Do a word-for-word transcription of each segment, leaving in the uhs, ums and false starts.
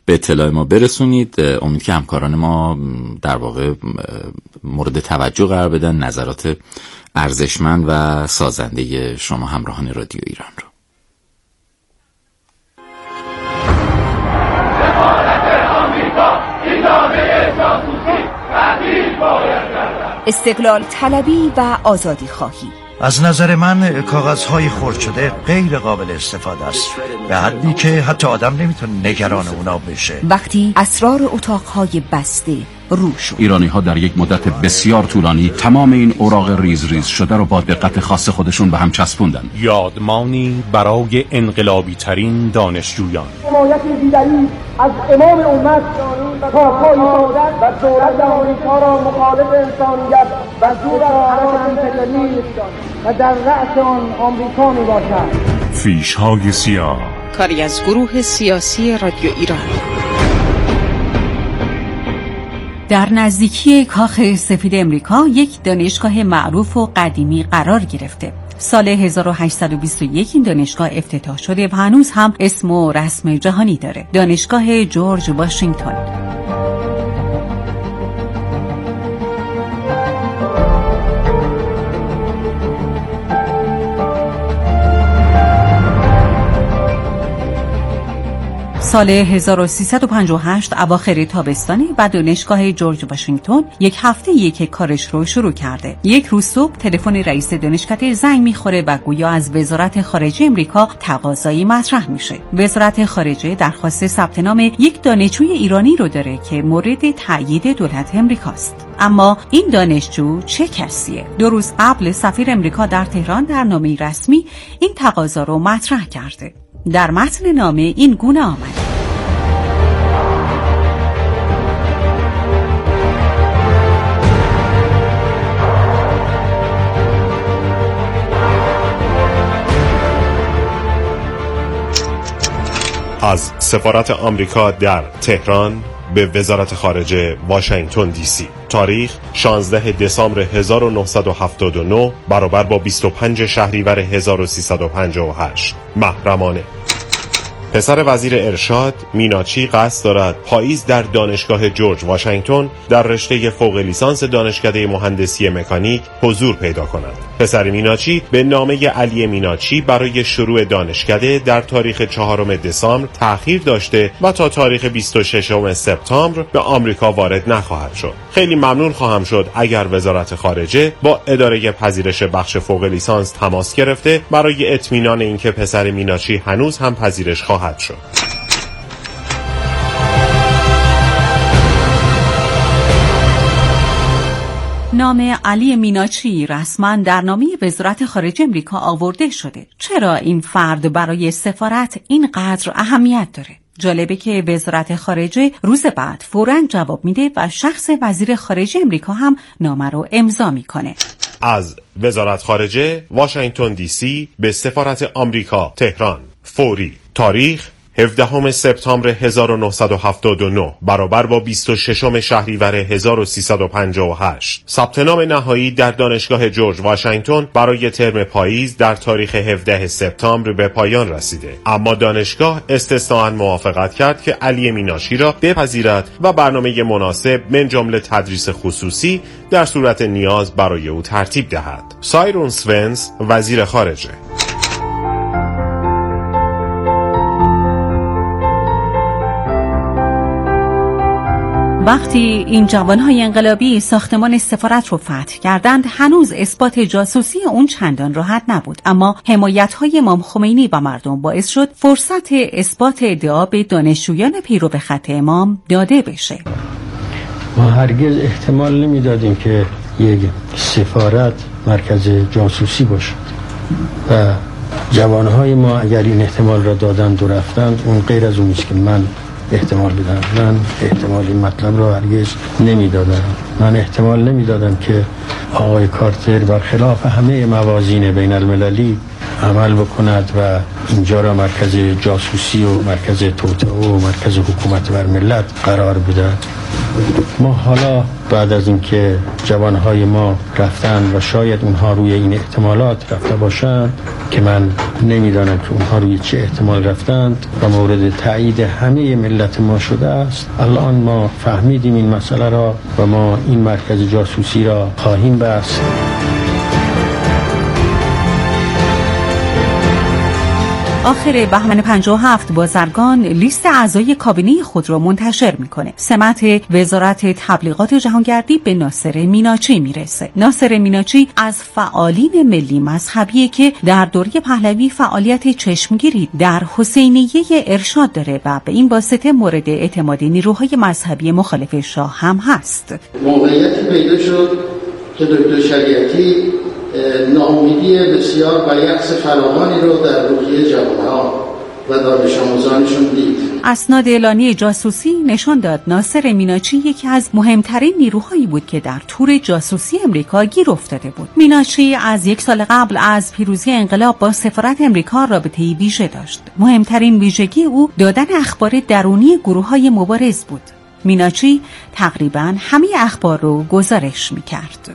به اطلاع ما برسونید. امید که همکاران ما در واقع مورد توجه قرار بدن نظرات ارزشمند و سازنده شما همراهان رادیو ایران رو. استقلال طلبی و آزادی خواهی. از نظر من کاغذهای خرد شده غیر قابل استفاده است، به حدی که حتی آدم نمیتونه نگران اونا بشه. وقتی اسرار اتاقهای بسته رو شد، ایرانی ها در یک مدت بسیار طولانی تمام این اوراق ریز ریز شده رو با دقت خاص خودشون به هم چسبوندن. یادمانی برای انقلابی ترین دانشجویان. حمایت بی‌دلیل از امام امت تا پای سعادت و دولت آمریکا را مخالف انسانیت و زور حرکت امپریالیسم و در رأس آن آمریکا میباشد. فیش‌های سیاه، کاری از گروه سیاسی رادیو ایران. در نزدیکی کاخ سفید امریکا یک دانشگاه معروف و قدیمی قرار گرفته. سال هزار و هشتصد و بیست و یک این دانشگاه افتتاح شده و هنوز هم اسم و رسم جهانی داره. دانشگاه جورج واشنگتن. سال هزار و سیصد و پنجاه و هشت اواخر تابستانی و دانشگاه جورج واشنگتن یک هفته یک کارش رو شروع کرده. یک روز صبح تلفن رئیس دانشکده زنگ میخوره و گویا از وزارت خارجه امریکا تقاضایی مطرح میشه. وزارت خارجه درخواست ثبت نام یک دانشجوی ایرانی رو داره که مورد تایید دولت امریکاست. اما این دانشجو چه کسیه؟ دو روز قبل سفیر امریکا در تهران در نامه رسمی این تقاضا رو مطرح کرده. در متن نامه این گونه آمده: از سفارت آمریکا در تهران به وزارت خارجه واشنگتن دی سی. تاریخ شانزده دسامبر هزار و نهصد و هفتاد و نه برابر با بیست و پنج شهریور هزار و سیصد و پنجاه و هشت. محرمانه. پسر وزیر ارشاد میناچی قصد دارد پاییز در دانشگاه جورج واشنگتن در رشته فوق لیسانس دانشکده مهندسی مکانیک حضور پیدا کند. پسر میناچی به نامه علی میناچی برای شروع دانشکده در تاریخ چهارم دسامبر تأخیر داشته و تا تاریخ بیست و ششم سپتامبر به آمریکا وارد نخواهد شد. خیلی ممنون خواهم شد اگر وزارت خارجه با اداره پذیرش بخش فوق لیسانس تماس گرفته برای اطمینان اینکه پسر میناچی هنوز هم پذیرش خواهد شد. نام علی میناچی رسما در نامه وزارت خارجه امریکا آورده شده. چرا این فرد برای سفارت اینقدر اهمیت داره؟ جالبه که وزارت خارجه روز بعد فوراً جواب میده و شخص وزیر خارجه امریکا هم نامه رو امضا میکنه. از وزارت خارجه واشنگتن دی سی به سفارت آمریکا تهران. فوری. تاریخ هفدهم سپتامبر هزار و نهصد و هفتاد و نه برابر با بیست و ششم شهریور هزار و سیصد و پنجاه و هشت. ثبت نام نهایی در دانشگاه جورج واشنگتن برای ترم پاییز در تاریخ هفدهم سپتامبر به پایان رسیده، اما دانشگاه استثناءً موافقت کرد که علی میناچی را بپذیرد و برنامه مناسب من جمله تدریس خصوصی در صورت نیاز برای او ترتیب دهد. سایرون سونز، وزیر خارجه. وقتی این جوانهای انقلابی ساختمان سفارت رو فتح کردند، هنوز اثبات جاسوسی اون چندان راحت نبود، اما حمایت‌های امام خمینی و مردم باعث شد فرصت اثبات ادعا به دانشجویان پیرو به خط امام داده بشه. ما هرگز احتمال نمیدادیم که یک سفارت مرکز جاسوسی باشه و جوانهای ما اگر این احتمال را دادند و رفتند، اون غیر از اون است که من احتمال بدم. من احتمال این مطلب را هرگز نمیدادم. من احتمال نمیدادم که آقای کارتر برخلاف همه موازین بین المللی عمل بکند و اینجا را مرکز جاسوسی و مرکز توطئه و مرکز حکومت بر ملت قرار بدهد. ما حالا بعد از اینکه جوانهای ما رفتن و شاید اونها روی این احتمالات رفته باشند که من نمیدانم که اونها روی چه احتمال رفتند و مورد تایید همه ملت ما شده است، الان ما فهمیدیم این مسئله را و ما این مرکز جاسوسی را خواهیم بست. آخر بهمن پنجاه و هفت بازرگان لیست اعضای کابینه خود را منتشر میکنه. سمت وزارت تبلیغات جهانگردی به ناصر میناچی میرسه. ناصر میناچی از فعالین ملی مذهبیه که در دوره پهلوی فعالیت چشمگیری در حسینیه ارشاد داره و به این واسطه مورد اعتماد نیروهای مذهبی مخالف شاه هم هست. موقعیتی پیدا شد که دکتر شریعتی ناامیدی بسیار و یأس فراوانی رو در روحیه جوانها و دانش آموزانشون دید. اسناد اعلانی جاسوسی نشان داد ناصر میناچی یکی از مهمترین نیروهایی بود که در تور جاسوسی امریکا گیر افتاده بود. میناچی از یک سال قبل از پیروزی انقلاب با سفارت امریکا رابطه‌ای ویژه داشت. مهمترین ویژگی او دادن اخبار درونی گروه‌های مبارز بود. میناچی تقریباً همه اخبار رو گزارش می‌کرد.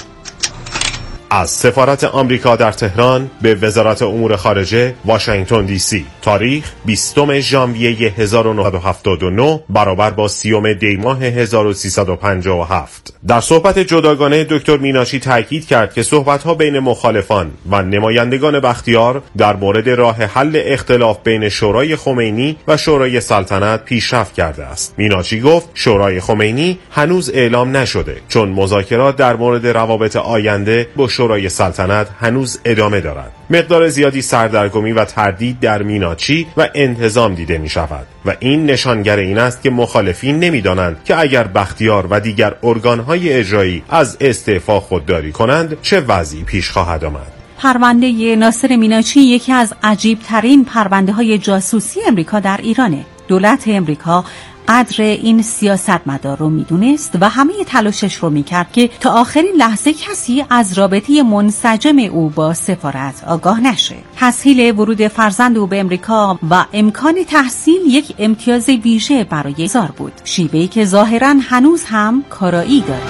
از سفارت آمریکا در تهران به وزارت امور خارجه واشنگتن دی سی، تاریخ بیستم ژانویه هزار و نهصد و هفتاد و نه برابر با سیوم دی ماه هزار و سیصد و پنجاه و هفت. در صحبت جداگانه دکتر میناچی تاکید کرد که صحبت‌ها بین مخالفان و نمایندگان بختیار در مورد راه حل اختلاف بین شورای خمینی و شورای سلطنت پیشرفت کرده است. میناچی گفت شورای خمینی هنوز اعلام نشده چون مذاکرات در مورد روابط آینده با شورای سلطنت هنوز ادامه دارد. مقدار زیادی سردرگمی و تردید در میناچی و انتظام دیده می شود و این نشانگر این است که مخالفین نمی دانند که اگر بختیار و دیگر ارگانهای اجرایی از استعفا خودداری کنند چه وضعی پیش خواهد آمد. پرونده ناصر میناچی یکی از عجیب ترین پرونده های جاسوسی امریکا در ایرانه. دولت امریکا قدر این سیاستمدار رو میدونست و همه تلاشش رو میکرد که تا آخرین لحظه کسی از رابطه منسجم او با سفارت آگاه نشه. تسهیل ورود فرزند او به امریکا و امکان تحصیل یک امتیاز ویژه برای زار بود، شیوهی که ظاهراً هنوز هم کارایی داره.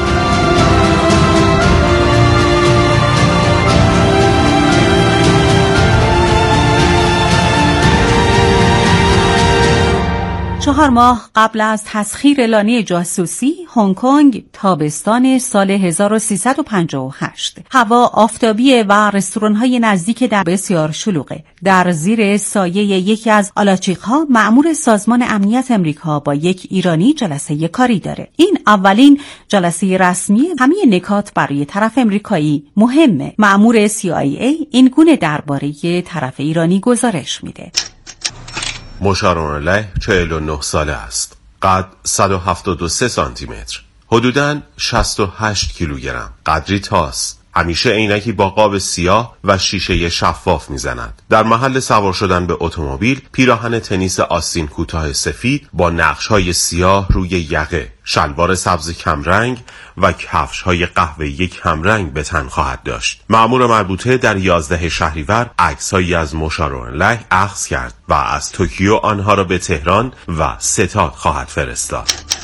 چهار ماه قبل از تسخیر لانه جاسوسی، هنگ کنگ، تابستان سال هزار و سیصد و پنجاه و هشت. هوا آفتابیه و رستوران‌های نزدیک در بسیار شلوغه. در زیر سایه یکی از آلاچیق‌ها مأمور سازمان امنیت امریکا با یک ایرانی جلسه کاری داره. این اولین جلسه رسمی، همه نکات برای طرف امریکایی مهمه. مأمور سی آی ای این گونه درباره طرف ایرانی گزارش میده. مشارون چهل و نه ساله است. قد صد و هفتاد و سه سانتی متر. حدوداً شصت و هشت کیلوگرم. قدری تاس. همیشه عینکی با قاب سیاه و شیشه شفاف میزند. در محل سوار شدن به اتومبیل پیراهن تنیس آستین کوتاه سفید با نقش‌های سیاه روی یقه، شلوار سبز کمرنگ و کفش‌های قهوه‌ای کمرنگ به تن خواهد داشت. مأمور مربوطه در یازده شهریور عکس‌هایی از مشارون اخذ کرد و از توکیو آنها را به تهران و ستاد خواهد فرستاد.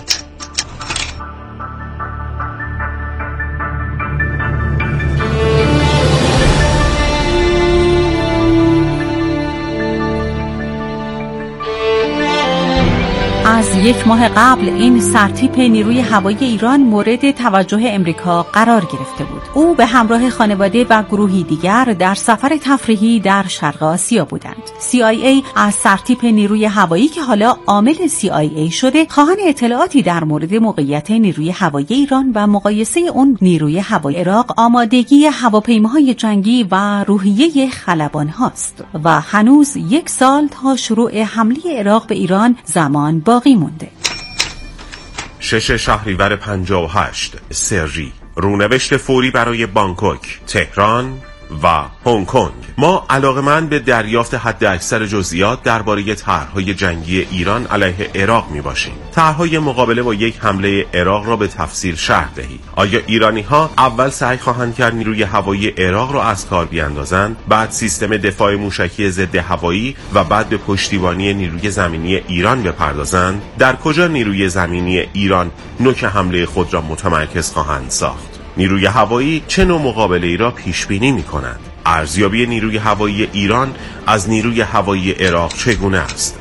از یک ماه قبل این سرتیپ نیروی هوایی ایران مورد توجه امریکا قرار گرفته بود. او به همراه خانواده و گروهی دیگر در سفر تفریحی در شرق آسیا بودند. سی آی ای از سرتیپ نیروی هوایی که حالا عامل سی آی ای شده خواهان اطلاعاتی در مورد موقعیت نیروی هوایی ایران و مقایسه اون نیروی هوایی عراق، آمادگی هواپیماهای جنگی و روحیه خلبان هاست و هنوز یک سال تا شروع حمله عراق به ایران زمان باقی مونده. شش شهریور پنجاه و هشت سری. رونوشت فوری برای بانکوک، تهران، و هنگ کنگ. ما علاقه‌مند به دریافت حد اکثر جزئیات درباره طرح‌های جنگی ایران علیه عراق می‌باشیم. طرح‌های مقابله با یک حمله عراق را به تفصیل شرح دهید. آیا ایرانی‌ها اول سعی خواهند کرد نیروی هوایی عراق را از کار بیاندازند، بعد سیستم دفاع موشکی ضد هوایی و بعد به پشتیبانی نیروی زمینی ایران بپردازند؟ در کجا نیروی زمینی ایران نوک حمله خود را متمرکز خواهند ساخت؟ نیروی هوایی چه نوع مقابله‌ای را پیش بینی می‌کند؟ ارزیابی نیروی هوایی ایران از نیروی هوایی عراق چگونه است؟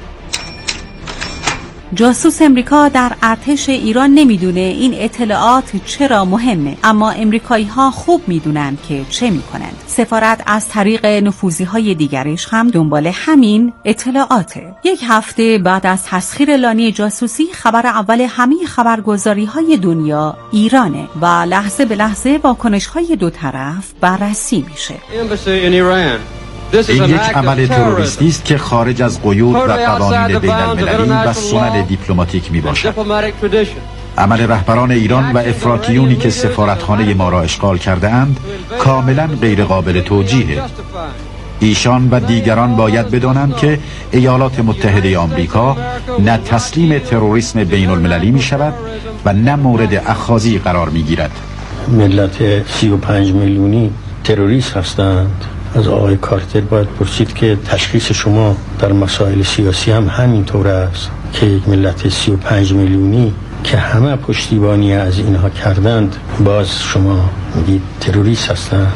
جاسوس امریکا در ارتش ایران نمیدونه این اطلاعات چرا مهمه، اما امریکایی ها خوب میدونن که چه میکنند. سفارت از طریق نفوذی های دیگرش هم دنبال همین اطلاعاته. یک هفته بعد از تسخیر لانه جاسوسی، خبر اول همه خبرگزاری های دنیا ایرانه و لحظه به لحظه واکنش های دو طرف بررسی میشه. این یک عمل تروریستی است که خارج از قیود و قوانین بین المللی و سنن دیپلماتیک می باشد. عمل رهبران ایران و افراطیونی که سفارتخانه ما را اشغال کرده اند کاملا غیر قابل توجیهه. ایشان و دیگران باید بدانند که ایالات متحده آمریکا نه تسلیم تروریسم بین المللی می شود و نه مورد اخاذی قرار می گیرد. ملت سی و پنج میلیونی تروریست هستند. از آقای کارتر باید پرسید که تشخیص شما در مسائل سیاسی هم همینطور است که یک ملت سی و پنج میلیونی که همه پشتیبانی از اینها کردند باز شما میگید تروریست هستند.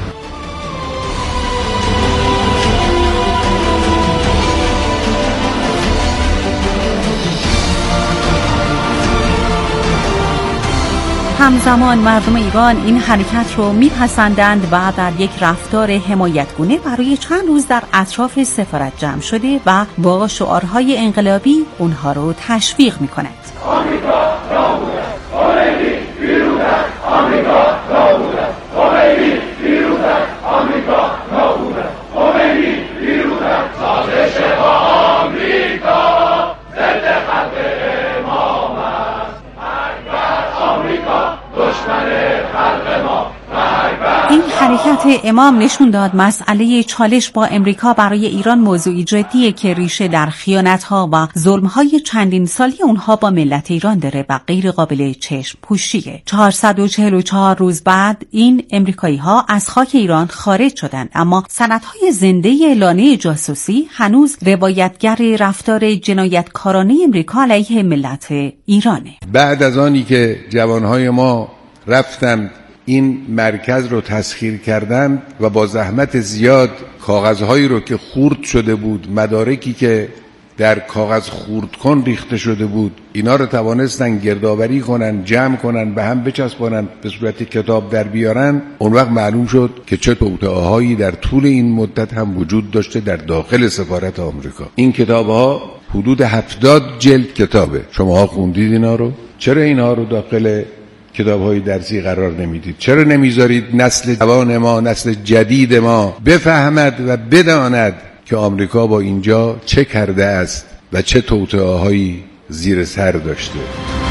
همزمان مردم ایران این حرکت رو میپسندند و در یک رفتار حمایتگونه برای چند روز در اطراف سفارت جمع شده و با شعارهای انقلابی اونها رو تشویق میکنند. آمریکا نابود است، خمینی پیروز است، آمریکا نابود است، خمینی پیروز است، آمریکا نابود است، خمینی پیروز است، سازش با آمریکا ضد خلق امام است، اکبر آمریکا دشمن خلق ما. این حرکت امام نشون داد مسئله چالش با امریکا برای ایران موضوعی جدیه که ریشه در خیانت‌ها و ظلم‌های چندین سالی اونها با ملت ایران داره و غیر قابل چشم پوشیه. چهارصد و چهل و چهار روز بعد این امریکایی‌ها از خاک ایران خارج شدند، اما سندهای زنده لانه جاسوسی هنوز روایتگر رفتار جنایتکارانه امریکا علیه ملت ایرانه. بعد از آنی که جوانهای ما رفتن این مرکز رو تسخیر کردن و با زحمت زیاد کاغذهایی رو که خورد شده بود، مدارکی که در کاغذ خورد کن ریخته شده بود، اینا رو توانستن گردآوری کنن، جمع کنن، به هم بچسبونن، به صورت کتاب در بیارن. اون وقت معلوم شد که چه توطئه‌هایی در طول این مدت هم وجود داشته در داخل سفارت آمریکا. این کتاب‌ها حدود هفتاد جلد کتابه. شماها خوندید اینا رو؟ چرا اینا رو داخل کتاب‌های درسی قرار نمیدید؟ چرا نمیذارید نسل جوان ما، نسل جدید ما بفهمد و بداند که آمریکا با اینجا چه کرده است و چه توطئه‌هایی زیر سر داشته؟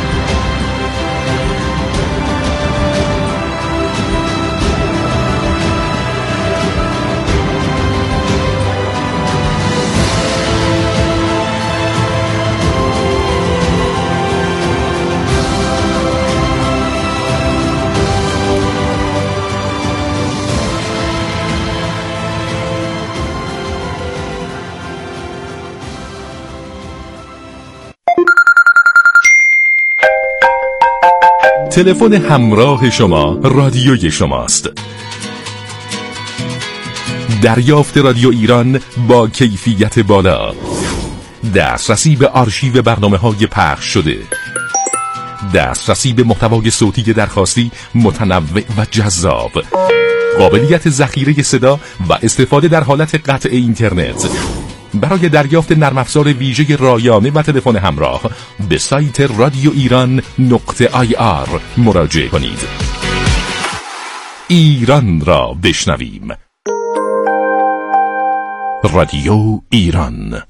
تلفن همراه شما رادیوی شماست. دریافت رادیو ایران با کیفیت بالا، دسترسی به آرشیو برنامه‌های پخش شده، دسترسی به محتوای صوتی درخواستی متنوع و جذاب، قابلیت ذخیره صدا و استفاده در حالت قطع اینترنت. برای دریافت نرم افزار ویژه رایانه و تلفن همراه به سایت رادیو ایران نقطه آی آر مراجعه کنید. ایران را بشنویم. رادیو ایران.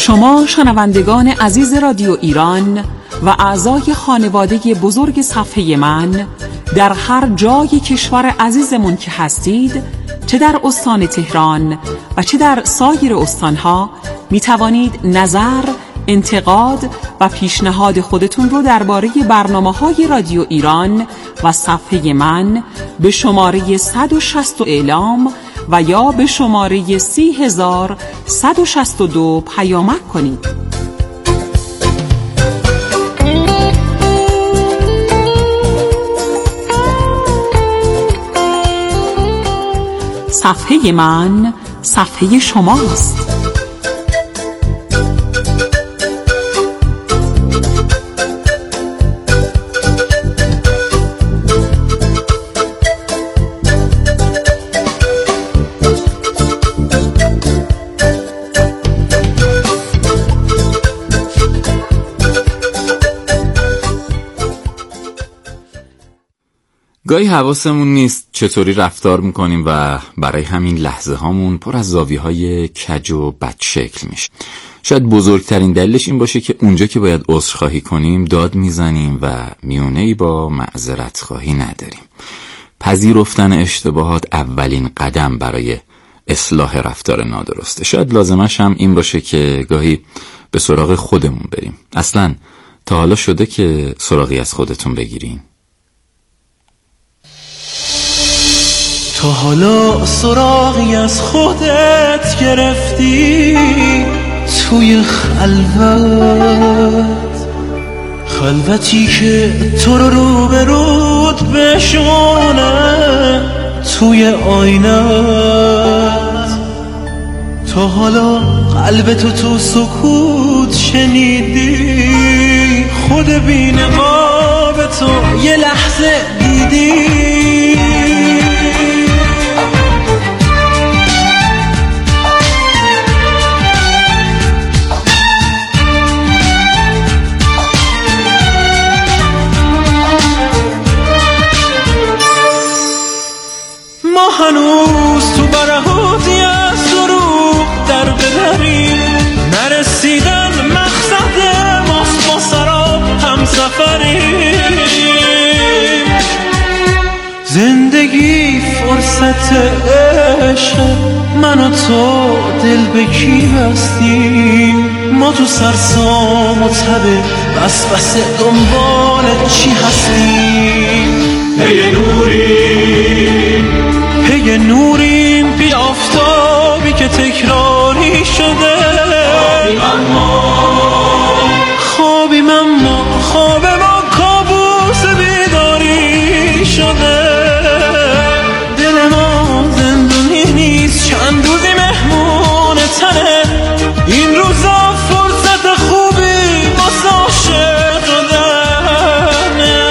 شما شنوندگان عزیز رادیو ایران و اعضای خانواده بزرگ صفحه من در هر جای کشور عزیزمون که هستید، چه در استان تهران و چه در سایر استانها، می توانید نظر، انتقاد و پیشنهاد خودتون رو درباره برنامه‌های رادیو ایران و صفحه من به شماره صد و شصت اعلام و یا به شماره سی هزار صد و شصت و دو پیامک کنید. صفحه من صفحه شماست. گاهی حواسمون نیست چطوری رفتار میکنیم و برای همین لحظه هامون پر از زاویه های کج و بد شکل میشه. شاید بزرگترین دلیلش این باشه که اونجا که باید عذرخواهی کنیم داد میزنیم و میونه‌ای با معذرت خواهی نداریم. پذیرفتن اشتباهات اولین قدم برای اصلاح رفتار نادرسته. شاید لازمش هم این باشه که گاهی به سراغ خودمون بریم. اصلا تا حالا شده که سراغی از خودتون بگیرین؟ تا حالا سراغی از خودت گرفتی توی خلوت، خلوتی که تو رو رو به رود بشونه توی آینت. تا حالا قلبتو تو سکوت شنیدی، خود بی نقاب تو یه لحظه دیدی. هنوز تو برهوتی از دروغ در ببریم، نرسیدن مقصد ماست، با سراب هم سفریم. زندگی فرصت عشق، من و تو دل به کی بستیم. ما تو سرسام و تبه بس بس دنبال چی هستیم. پی نوریم پی نوریم، بی آفتابی که تکراری شده. خوابیم اما خوابیم اما خواب ما کابوس بیداری شده. دل ما زندونی نیست، چند روزی مهمون تنه. این روزا فرصت خوبی واسه عاشق شدنه.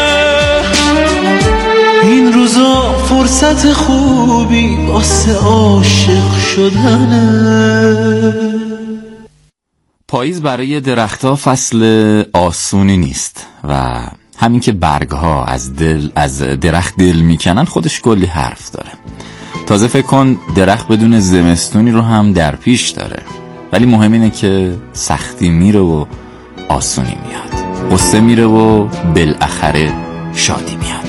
این روزا فرصت خوبی واسه عاشق شدنه. پاییز برای درختها فصل آسونی نیست و همین که برگها از دل از درخت دل میکنن خودش کلی حرف داره. تازه فکر کن درخت بدون زمستونی رو هم در پیش داره، ولی مهم اینه که سختی میره و آسونی میاد، قصه میره و بالاخره شادی میاد.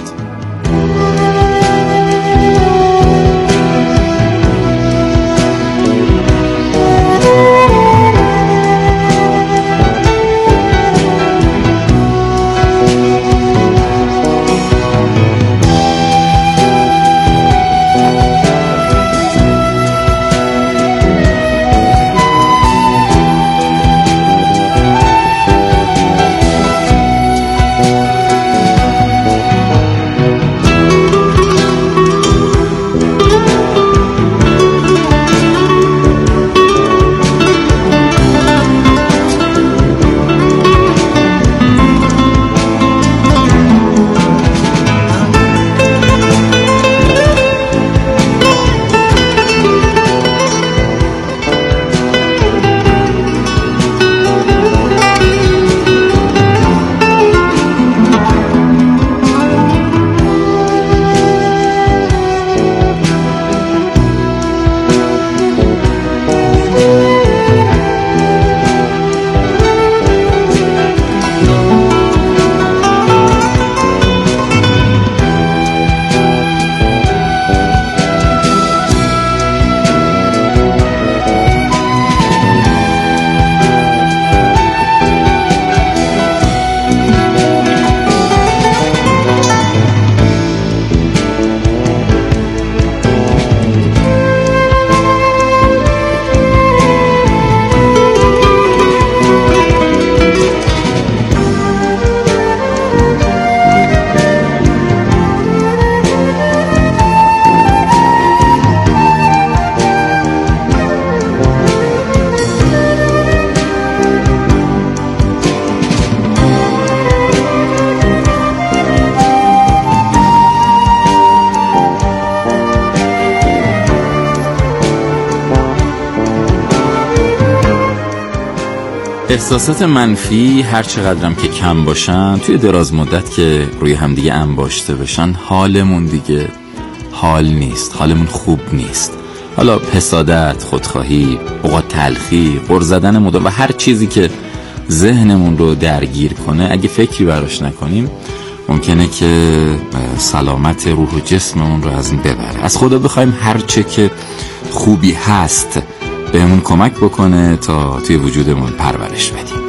احساسات منفی هر چقدرم که کم باشن توی دراز مدت که روی همدیگه انباشته بشن حالمون دیگه حال نیست، حالمون خوب نیست. حالا حسادت، خودخواهی، اوقات تلخی، غر زدن مدام و هر چیزی که ذهنمون رو درگیر کنه اگه فکری براش نکنیم ممکنه که سلامت روح و جسممون رو از این ببره. از خدا بخوایم هر چه که خوبی هست بهمون کمک بکنه تا توی وجودمون پرورش بدیم.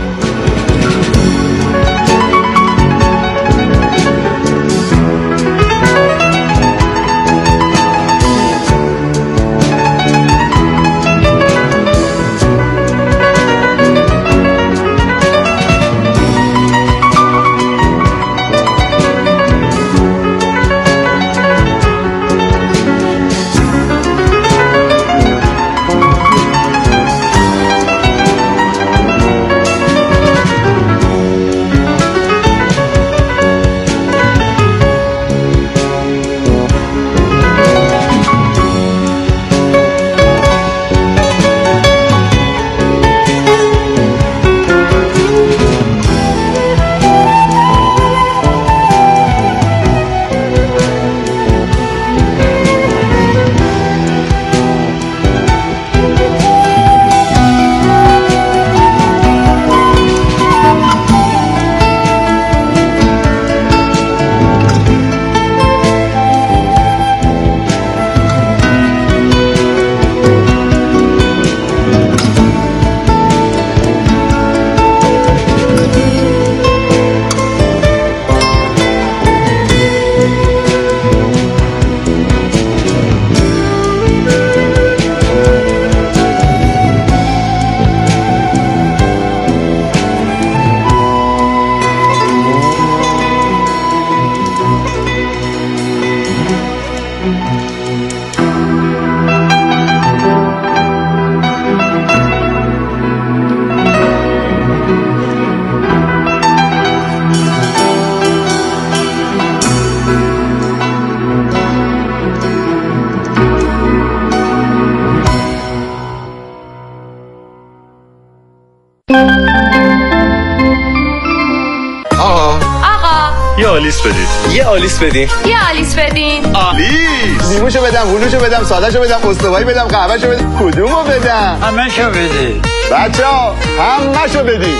یه آلیس بدید. یه آلیس بدین. یه آلیس بدین. آلیس. لیموشو بدم، هلوشو بدم، سادهشو بدم، استوایی بدم، قهوهشو بدم. کدومو بدم؟ همه‌شو بدید. بچه‌ها همه‌شو بدید.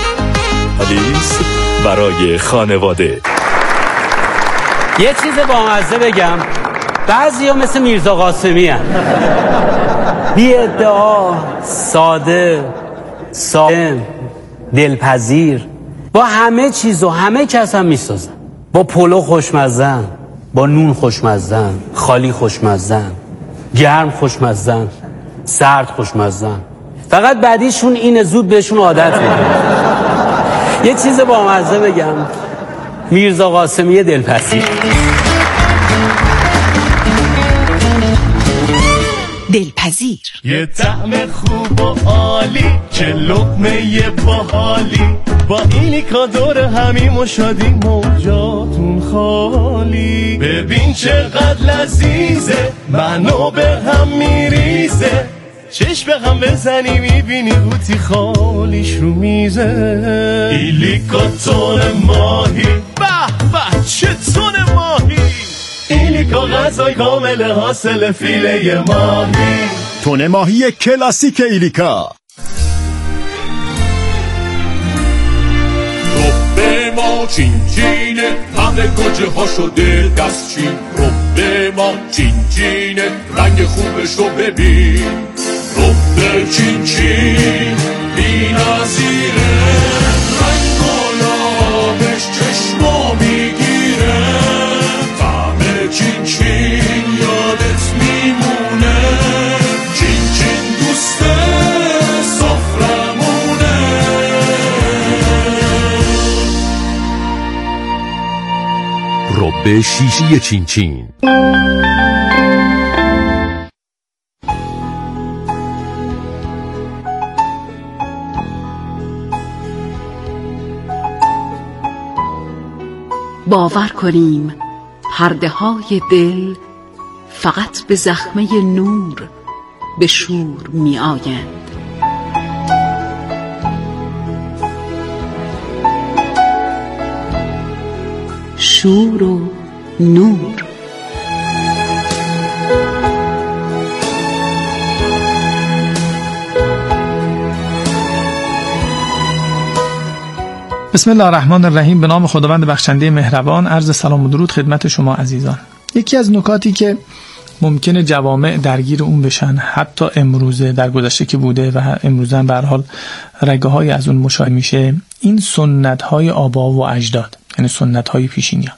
آلیس برای خانواده. یه چیز بامزه بگم، بعضیا مثل میرزا قاسمی هن. بی ادعا، ساده، سالم، دلپذیر، با همه چیز و همه کس هم میسازن. با پلو خوشمزن، با نون خوشمزن، خالی خوشمزن، گرم خوشمزن، سرد خوشمزن. فقط بعدیشون اینه زود بهشون عادت میکنه. یه چیز بامزه بگم، میرزا قاسمی دلپذیر. دلپذیر. یه طعم خوب و عالی، چه لقمه باحالی، با ایلیکا دور همیم و شادی موجاتون خالی. ببین چقدر لذیذه، منو به هم میریزه، چشم به هم بزنی میبینی قوطی خالیش رو میزه. ایلیکا تون ماهی، به به چه تون ماهی، ایلیکا غذای کامل حاصل فیله ماهی. تون ماهی کلاسیک ایلیکا. ربه ما چین چینه، همه گوجه ها شده دستچین. ربه ما چین چینه، رنگ خوبش رو ببین. ربه چین چین بی نظیره، رنگ و لابش چشما میگیره. طعم چین چین یادت میمونه، چین چین دوست سفرمونه. ربه شیشی چین چین. باور کنیم پرده های دل فقط به زخمه نور به شور می آیند. شور و نور. بسم الله الرحمن الرحیم. به نام خداوند بخشنده مهربان. عرض سلام و درود خدمت شما عزیزان. یکی از نکاتی که ممکنه جوامع درگیر اون بشن، حتی امروزه، در گذشته که بوده و امروزه هم به هر حال رگه های از اون مشاهده میشه، این سنت های آبا و اجداد، یعنی سنت های پیشینیان.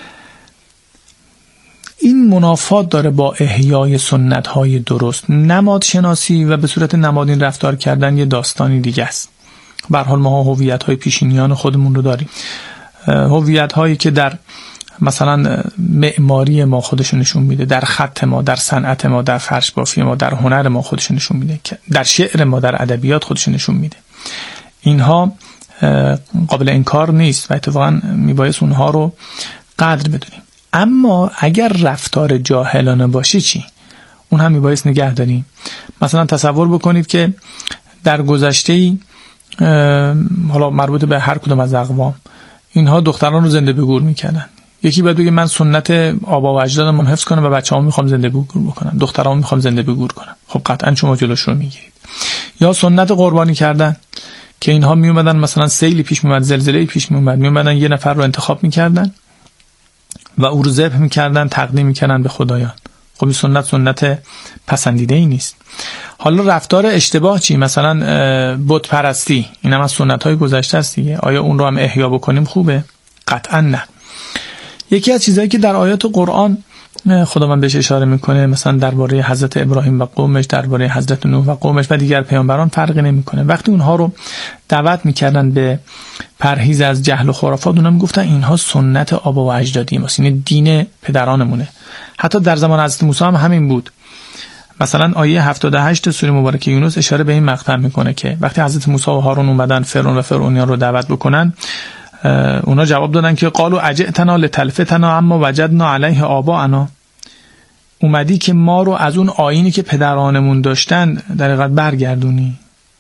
این منافات داره با احیای سنت های درست. نماد شناسی و به صورت نمادین رفتار کردن یه داستانی دیگه است. به هر حال ما هویت های پیشینیان خودمون رو داریم، هویت هایی که در مثلا معماری ما خودش نشون میده، در خط ما، در صنعت ما، در فرش بافی ما، در هنر ما خودش نشون میده، در شعر ما، در ادبیات خودش نشون میده. اینها قابل انکار نیست و اتفاقا میبایست اونها رو قدر بدونیم. اما اگر رفتار جاهلانه باشه چی؟ اون هم میبایست نگه داریم. مثلا تصور بکنید که در گذشته‌ای، حالا مربوط به هر کدوم از اقوام، اینها دختران رو زنده به گور میکردن. یکی باید بگه من سنت آبا و اجدادم حفظ کنم و بچه‌هام میخوام زنده به گور بکنم، دخترام میخوام زنده به گور کنم. خب قطعا شما جلوش رو میگیرید. یا سنت قربانی کردن که اینها میومدن، مثلا سیلی پیش میومد، زلزله‌ای پیش میومد، میومدن یه نفر رو انتخاب میکردن و او رو ذبح میکردن، تقدیم میکردن به خدایان. خب این سنت سنت پسندیده ای نیست. حالا رفتار اشتباه چی؟ مثلا بت پرستی، این هم از سنت های گذشته است دیگه. آیا اون رو هم احیا بکنیم خوبه؟ قطعا نه. یکی از چیزهایی که در آیات قرآن خداوند بهش اشاره میکنه، مثلا درباره حضرت ابراهیم و قومش، درباره حضرت نوح و قومش و دیگر پیامبران فرقی نمیکنه. وقتی اونها رو دعوت میکردن به پرهیز از جهل و خرافات، اونها میگفتن اینها سنت آبا و اجدادی ماست، این دین پدرانمونه. حتی در زمان حضرت موسی هم همین بود. مثلا آیه هفتاد و هشت سوره مبارکه یونس اشاره به این مقطع میکنه که وقتی حضرت موسی و هارون اومدن فرعون و فرعونیان رو دعوت بکنن، اونا جواب دادن که قالوا اجئتنا لتلفتنا اما وجدنا علیه آباءنا. اومدی که ما رو از اون آیینی که پدرانمون داشتن در حقیقت برگردونی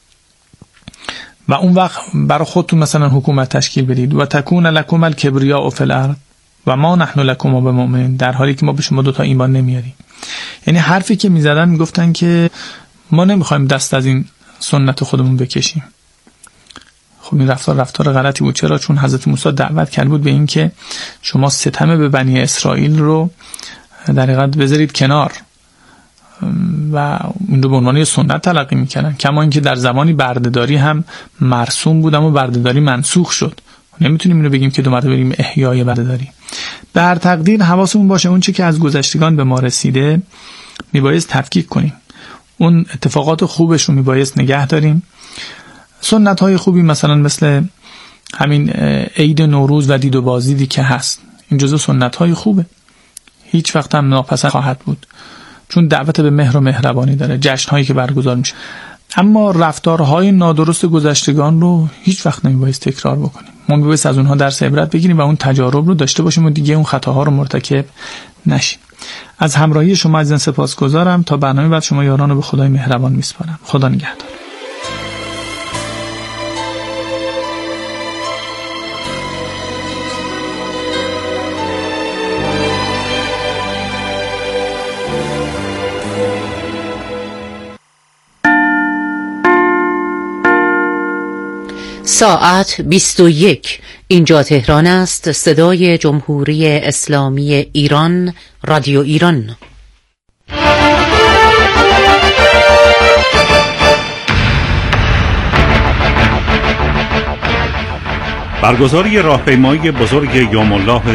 و اون وقت برای خودتون مثلا حکومت تشکیل بدید و تکون لکم الکبریاء فی الارض و ما نحن لکم بمؤمنین، در حالی که ما به شما دوتا ایمان نمیاریم. یعنی حرفی که میزدن میگفتن که ما نمیخوایم دست از این سنت خودمون بکشیم. خب این رفتار رفتار غلطی بود. چرا؟ چون حضرت موسی دعوت کرد بود به این که شما ستم به بنی اسرائیل رو در حقیقت بذارید کنار و این رو به عنوان سنت تلقی میکنن. کما اینکه در زمانی بردهداری هم مرسوم بود اما بردهداری منسوخ شد. نمیتونیم اینو بگیم که دو مرتبه بریم احیای بردهداری. به هر تقدیر حواسمون باشه اون چی که از گذشتگان به ما رسیده میبایست تفکیک کنیم. اون اتفاقات خوبش رو میبایست نگه داریم. سنت های خوبی مثلا مثل همین عید نوروز و دید و بازدیدی که هست، این جزو سنت های خوبه، هیچ وقت هم ناپسند خواهد بود، چون دعوت به مهر و مهربانی داره، جشن هایی که برگزار میشه. اما رفتارهای نادرست گذشتگان رو هیچ وقت نمیبایست تکرار بکنیم. ما میبایست از اونها درس عبرت بگیریم و اون تجارب رو داشته باشیم و دیگه اون خطاها رو مرتکب نشیم. از همراهی شما عزیزان سپاسگزارم. تا برنامه بعد شما یاران رو به خدای مهربان میسپارم. خدا نگهدار. ساعت بیست و یک. اینجا تهران است. صدای جمهوری اسلامی ایران، رادیو ایران. برگزاری راهپیمایی بزرگ یوم الله